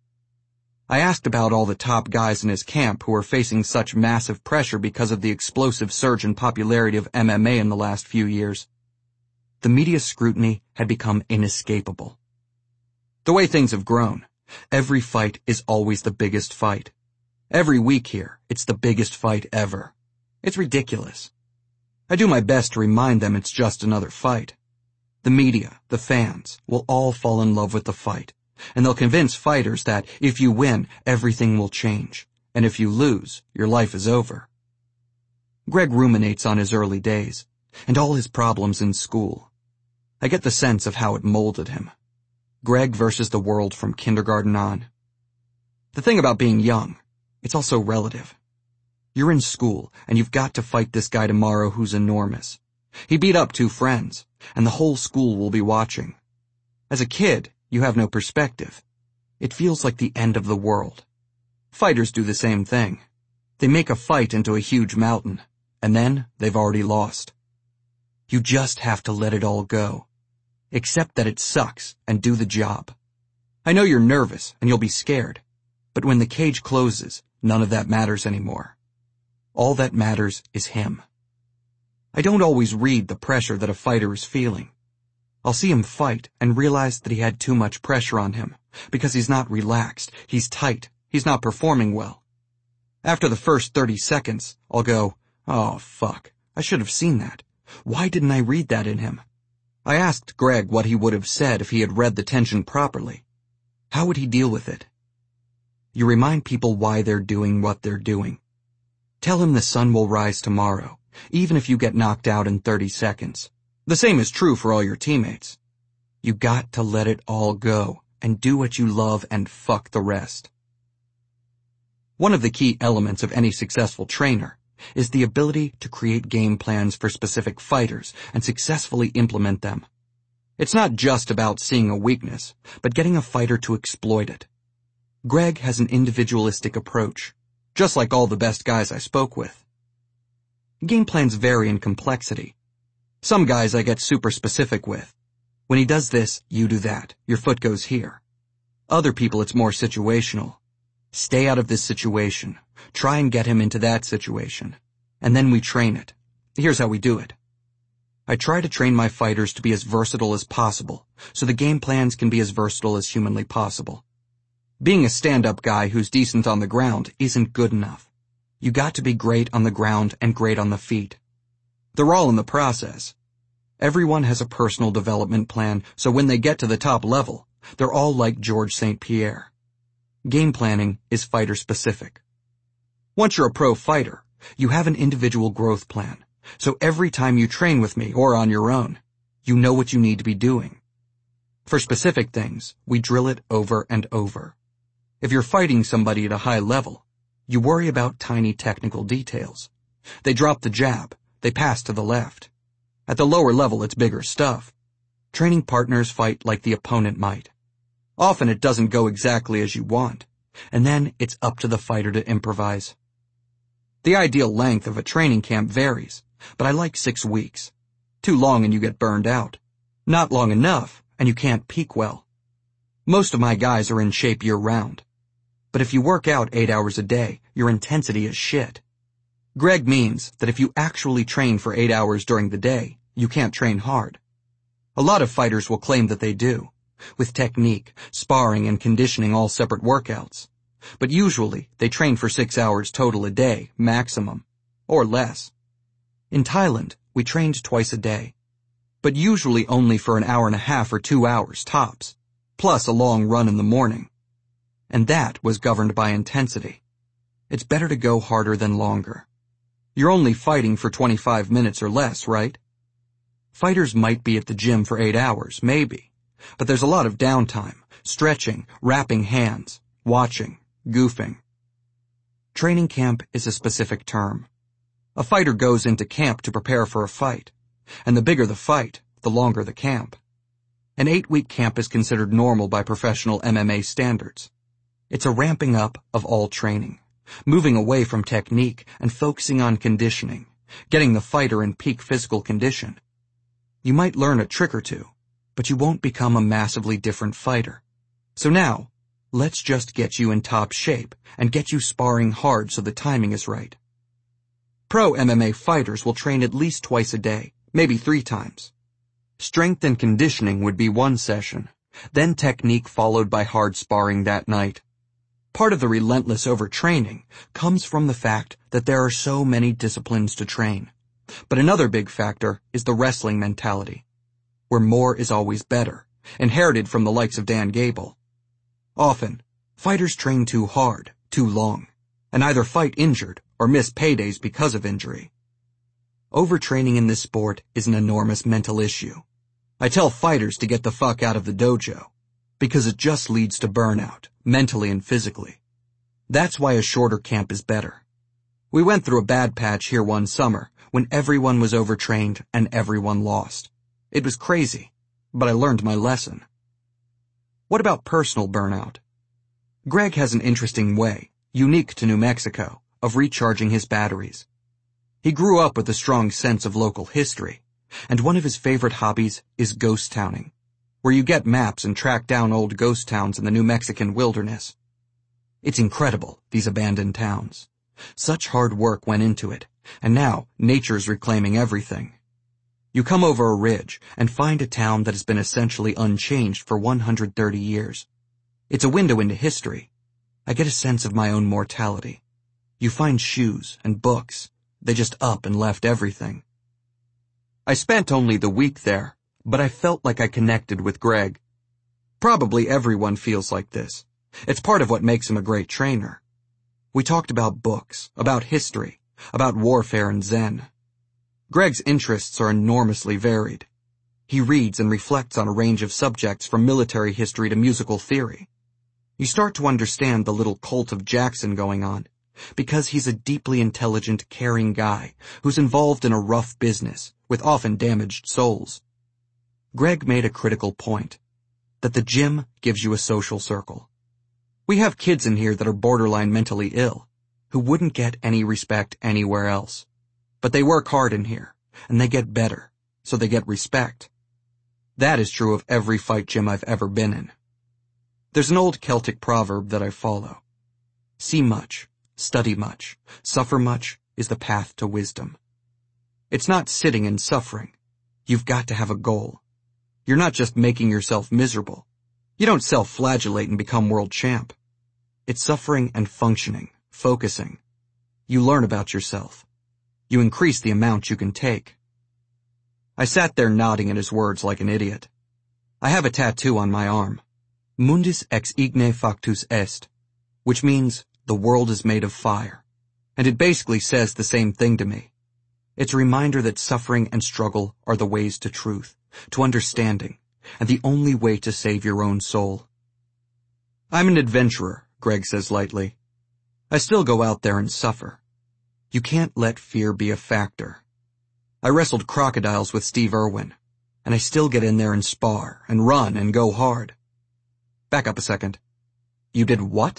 I asked about all the top guys in his camp who are facing such massive pressure because of the explosive surge in popularity of M M A in the last few years. The media scrutiny had become inescapable. The way things have grown, every fight is always the biggest fight. Every week here, it's the biggest fight ever. It's ridiculous. I do my best to remind them it's just another fight. The media, the fans, will all fall in love with the fight, and they'll convince fighters that if you win, everything will change, and if you lose, your life is over. Greg ruminates on his early days, and all his problems in school. I get the sense of how it molded him. Greg versus the world from kindergarten on. The thing about being young, it's also relative. You're in school, and you've got to fight this guy tomorrow who's enormous. He beat up two friends, and the whole school will be watching. As a kid, you have no perspective. It feels like the end of the world. Fighters do the same thing. They make a fight into a huge mountain, and then they've already lost. You just have to let it all go. Accept that it sucks and do the job. I know you're nervous and you'll be scared, but when the cage closes, none of that matters anymore. All that matters is him. I don't always read the pressure that a fighter is feeling. I'll see him fight and realize that he had too much pressure on him, because he's not relaxed, he's tight, he's not performing well. After the first thirty seconds, I'll go, oh fuck, I should have seen that. Why didn't I read that in him? I asked Greg what he would have said if he had read the tension properly. How would he deal with it? You remind people why they're doing what they're doing. Tell him the sun will rise tomorrow, even if you get knocked out in thirty seconds. The same is true for all your teammates. You got to let it all go and do what you love and fuck the rest. One of the key elements of any successful trainer is the ability to create game plans for specific fighters and successfully implement them. It's not just about seeing a weakness, but getting a fighter to exploit it. Greg has an individualistic approach, just like all the best guys I spoke with. Game plans vary in complexity. Some guys I get super specific with. When he does this, you do that. Your foot goes here. Other people it's more situational. Stay out of this situation. Try and get him into that situation. And then we train it. Here's how we do it. I try to train my fighters to be as versatile as possible, so the game plans can be as versatile as humanly possible. Being a stand-up guy who's decent on the ground isn't good enough. You got to be great on the ground and great on the feet. They're all in the process. Everyone has a personal development plan, so when they get to the top level, they're all like George Saint Pierre. Game planning is fighter-specific. Once you're a pro fighter, you have an individual growth plan, so every time you train with me or on your own, you know what you need to be doing. For specific things, we drill it over and over. If you're fighting somebody at a high level, you worry about tiny technical details. They drop the jab, they pass to the left. At the lower level, it's bigger stuff. Training partners fight like the opponent might. Often it doesn't go exactly as you want, and then it's up to the fighter to improvise. The ideal length of a training camp varies, but I like six weeks. Too long and you get burned out. Not long enough, and you can't peak well. Most of my guys are in shape year-round. But if you work out eight hours a day, your intensity is shit. Greg means that if you actually train for eight hours during the day, you can't train hard. A lot of fighters will claim that they do, with technique, sparring, and conditioning all separate workouts. But usually, they train for six hours total a day, maximum, or less. In Thailand, we trained twice a day, but usually only for an hour and a half or two hours tops, plus a long run in the morning. And that was governed by intensity. It's better to go harder than longer. You're only fighting for twenty-five minutes or less, right? Fighters might be at the gym for eight hours, maybe, but there's a lot of downtime, stretching, wrapping hands, watching, goofing. Training camp is a specific term. A fighter goes into camp to prepare for a fight, and the bigger the fight, the longer the camp. An eight-week camp is considered normal by professional M M A standards. It's a ramping up of all training, moving away from technique and focusing on conditioning, getting the fighter in peak physical condition. You might learn a trick or two, but you won't become a massively different fighter. So now, let's just get you in top shape and get you sparring hard so the timing is right. Pro M M A fighters will train at least twice a day, maybe three times. Strength and conditioning would be one session, then technique followed by hard sparring that night. Part of the relentless overtraining comes from the fact that there are so many disciplines to train. But another big factor is the wrestling mentality, where more is always better, inherited from the likes of Dan Gable. Often, fighters train too hard, too long, and either fight injured or miss paydays because of injury. Overtraining in this sport is an enormous mental issue. I tell fighters to get the fuck out of the dojo, because it just leads to burnout, mentally and physically. That's why a shorter camp is better. We went through a bad patch here one summer when everyone was overtrained and everyone lost. It was crazy, but I learned my lesson. What about personal burnout? Greg has an interesting way, unique to New Mexico, of recharging his batteries. He grew up with a strong sense of local history, and one of his favorite hobbies is ghost towning, where you get maps and track down old ghost towns in the New Mexican wilderness. It's incredible, these abandoned towns. Such hard work went into it, and now nature's reclaiming everything. You come over a ridge and find a town that has been essentially unchanged for one hundred thirty years. It's a window into history. I get a sense of my own mortality. You find shoes and books. They just up and left everything. I spent only the week there, but I felt like I connected with Greg. Probably everyone feels like this. It's part of what makes him a great trainer. We talked about books, about history, about warfare and Zen. Greg's interests are enormously varied. He reads and reflects on a range of subjects from military history to musical theory. You start to understand the little cult of Jackson going on, because he's a deeply intelligent, caring guy who's involved in a rough business with often damaged souls. Greg made a critical point, that the gym gives you a social circle. We have kids in here that are borderline mentally ill, who wouldn't get any respect anywhere else. But they work hard in here, and they get better, so they get respect. That is true of every fight gym I've ever been in. There's an old Celtic proverb that I follow. See much, study much, suffer much is the path to wisdom. It's not sitting and suffering. You've got to have a goal. You're not just making yourself miserable. You don't self-flagellate and become world champ. It's suffering and functioning, focusing. You learn about yourself. You increase the amount you can take. I sat there nodding at his words like an idiot. I have a tattoo on my arm. Mundus ex igne factus est, which means the world is made of fire. And it basically says the same thing to me. It's a reminder that suffering and struggle are the ways to truth, to understanding, and the only way to save your own soul. I'm an adventurer, Greg says lightly. I still go out there and suffer. You can't let fear be a factor. I wrestled crocodiles with Steve Irwin, and I still get in there and spar, and run, and go hard. Back up a second. You did what?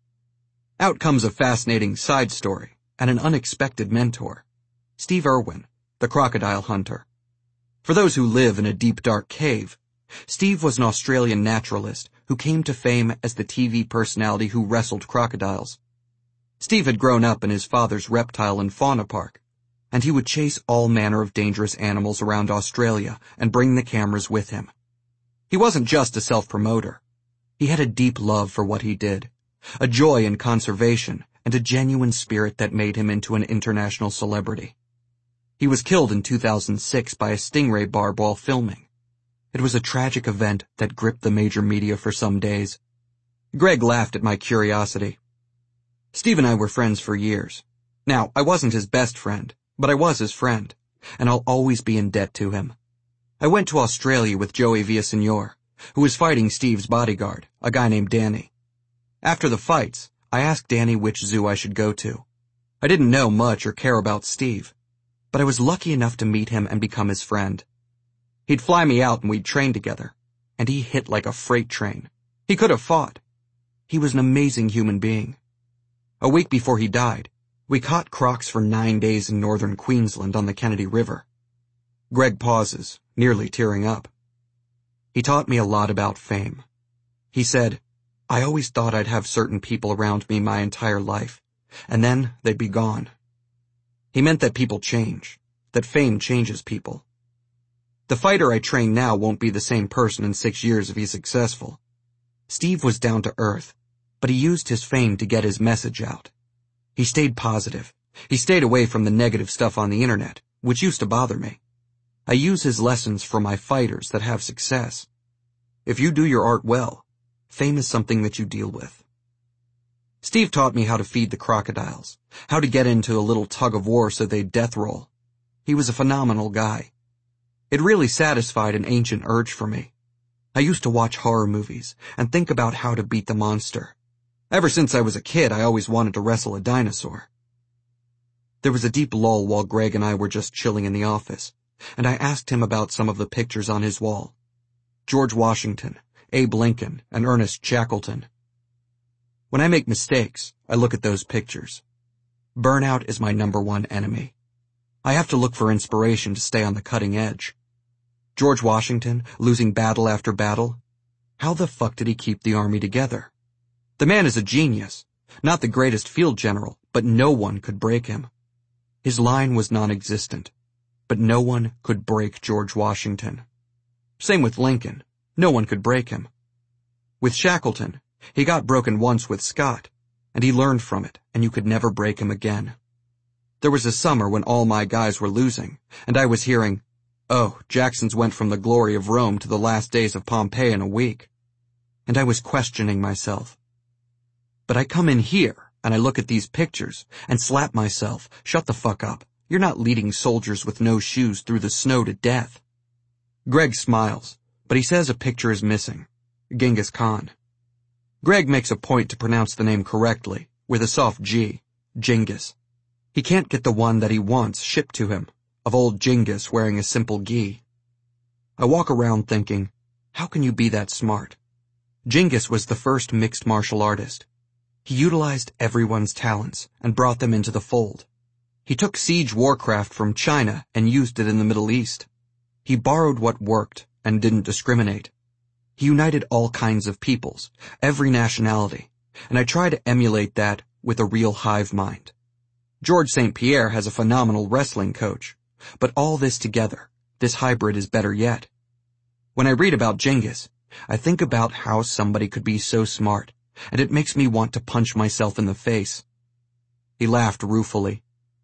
Out comes a fascinating side story, and an unexpected mentor. Steve Irwin, the crocodile hunter. For those who live in a deep dark cave, Steve was an Australian naturalist who came to fame as the T V personality who wrestled crocodiles. Steve had grown up in his father's reptile and fauna park, and he would chase all manner of dangerous animals around Australia and bring the cameras with him. He wasn't just a self-promoter. He had a deep love for what he did, a joy in conservation, and a genuine spirit that made him into an international celebrity. He was killed in two thousand six by a stingray barb while filming. It was a tragic event that gripped the major media for some days. Greg laughed at my curiosity. Steve and I were friends for years. Now, I wasn't his best friend, but I was his friend, and I'll always be in debt to him. I went to Australia with Joey Villasenor, who was fighting Steve's bodyguard, a guy named Danny. After the fights, I asked Danny which zoo I should go to. I didn't know much or care about Steve, but I was lucky enough to meet him and become his friend. He'd fly me out and we'd train together, and he hit like a freight train. He could have fought. He was an amazing human being. A week before he died, we caught crocs for nine days in northern Queensland on the Kennedy River. Greg pauses, nearly tearing up. He taught me a lot about fame. He said, I always thought I'd have certain people around me my entire life, and then they'd be gone. He meant that people change, that fame changes people. The fighter I train now won't be the same person in six years if he's successful. Steve was down to earth, but he used his fame to get his message out. He stayed positive. He stayed away from the negative stuff on the internet, which used to bother me. I use his lessons for my fighters that have success. If you do your art well, fame is something that you deal with. Steve taught me how to feed the crocodiles, how to get into a little tug of war so they'd death roll. He was a phenomenal guy. It really satisfied an ancient urge for me. I used to watch horror movies and think about how to beat the monster. Ever since I was a kid, I always wanted to wrestle a dinosaur. There was a deep lull while Greg and I were just chilling in the office, and I asked him about some of the pictures on his wall. George Washington, Abe Lincoln, and Ernest Shackleton. When I make mistakes, I look at those pictures. Burnout is my number one enemy. I have to look for inspiration to stay on the cutting edge. George Washington, losing battle after battle. How the fuck did he keep the army together? The man is a genius, not the greatest field general, but no one could break him. His line was non-existent. but no one could break George Washington. Same with Lincoln. No one could break him. With Shackleton, he got broken once with Scott, and he learned from it, and you could never break him again. There was a summer when all my guys were losing, and I was hearing, "Oh, Jackson's went from the glory of Rome to the last days of Pompeii in a week." And I was questioning myself. But I come in here, and I look at these pictures, and slap myself, shut the fuck up. You're not leading soldiers with no shoes through the snow to death. Greg smiles, but he says a picture is missing. Genghis Khan. Greg makes a point to pronounce the name correctly, with a soft G, Genghis. He can't get the one that he wants shipped to him, of old Genghis wearing a simple gi. I walk around thinking, how can you be that smart? Genghis was the first mixed martial artist. He utilized everyone's talents and brought them into the fold. He took siege warcraft from China and used it in the Middle East. He borrowed what worked and didn't discriminate. He united all kinds of peoples, every nationality, and I try to emulate that with a real hive mind. George Saint Pierre has a phenomenal wrestling coach, but all this together, this hybrid is better yet. When I read about Genghis, I think about how somebody could be so smart, and it makes me want to punch myself in the face. He laughed ruefully.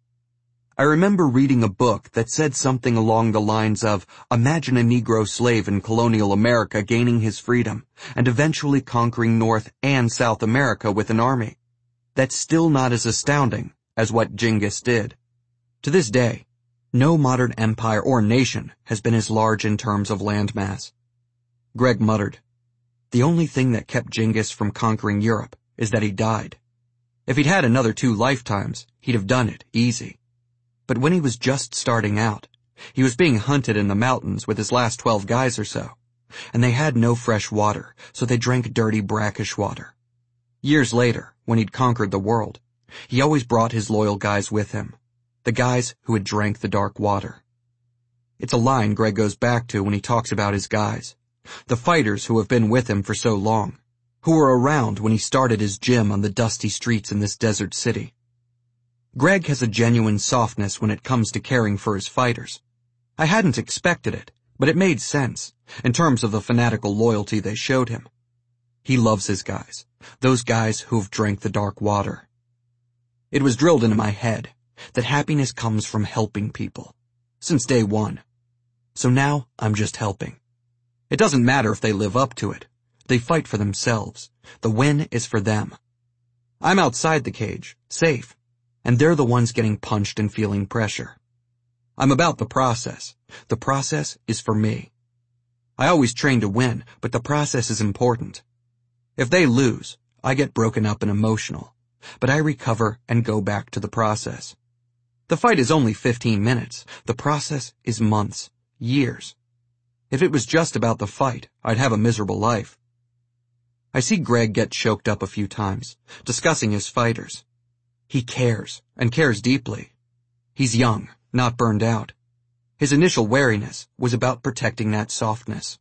I remember reading a book that said something along the lines of, imagine a Negro slave in colonial America gaining his freedom and eventually conquering North and South America with an army. That's still not as astounding as what Genghis did. To this day, no modern empire or nation has been as large in terms of landmass. Greg muttered, the only thing that kept Genghis from conquering Europe is that he died. If he'd had another two lifetimes, he'd have done it easy. But when he was just starting out, he was being hunted in the mountains with his last twelve guys or so, and they had no fresh water, so they drank dirty brackish water. Years later, when he'd conquered the world, he always brought his loyal guys with him, the guys who had drank the dark water. It's a line Greg goes back to when he talks about his guys, the fighters who have been with him for so long, who were around when he started his gym on the dusty streets in this desert city. Greg has a genuine softness when it comes to caring for his fighters. I hadn't expected it, but it made sense, in terms of the fanatical loyalty they showed him. He loves his guys, those guys who've drank the dark water. It was drilled into my head that happiness comes from helping people, since day one. So now I'm just helping. It doesn't matter if they live up to it. They fight for themselves. The win is for them. I'm outside the cage, safe, and they're the ones getting punched and feeling pressure. I'm about the process. The process is for me. I always train to win, but the process is important. If they lose, I get broken up and emotional, but I recover and go back to the process. The fight is only fifteen minutes. The process is months, years. If it was just about the fight, I'd have a miserable life. I see Greg get choked up a few times, discussing his fighters. He cares, and cares deeply. He's young, not burned out. His initial wariness was about protecting that softness.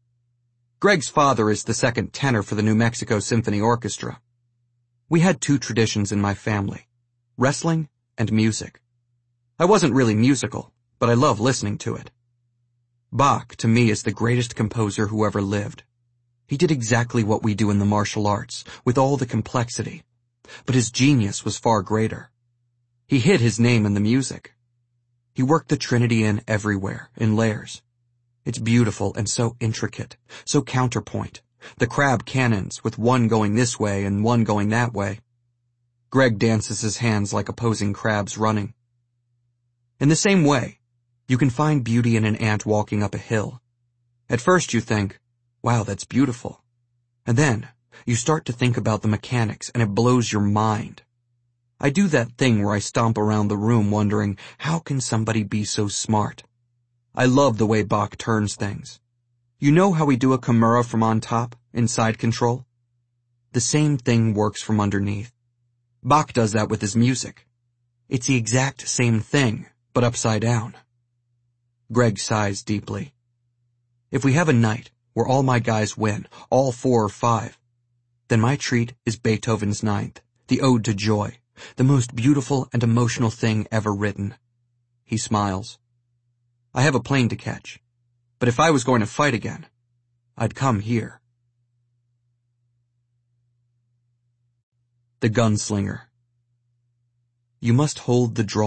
Greg's father is the second tenor for the New Mexico Symphony Orchestra. We had two traditions in my family, wrestling and music. I wasn't really musical, but I love listening to it. Bach, to me, is the greatest composer who ever lived. He did exactly what we do in the martial arts, with all the complexity. But his genius was far greater. He hid his name in the music. He worked the Trinity in everywhere, in layers. It's beautiful and so intricate, so counterpoint. The crab cannons, with one going this way and one going that way. Greg dances his hands like opposing crabs running. In the same way, you can find beauty in an ant walking up a hill. At first you think, wow, that's beautiful. And then, you start to think about the mechanics and it blows your mind. I do that thing where I stomp around the room wondering, how can somebody be so smart? I love the way Bach turns things. You know how we do a Kimura from on top, in side control? The same thing works from underneath. Bach does that with his music. It's the exact same thing, but upside down. Greg sighs deeply. If we have a night where all my guys win, all four or five, then my treat is Beethoven's Ninth, the Ode to Joy, the most beautiful and emotional thing ever written. He smiles. I have a plane to catch. But if I was going to fight again, I'd come here. The Gunslinger. You must hold the draw.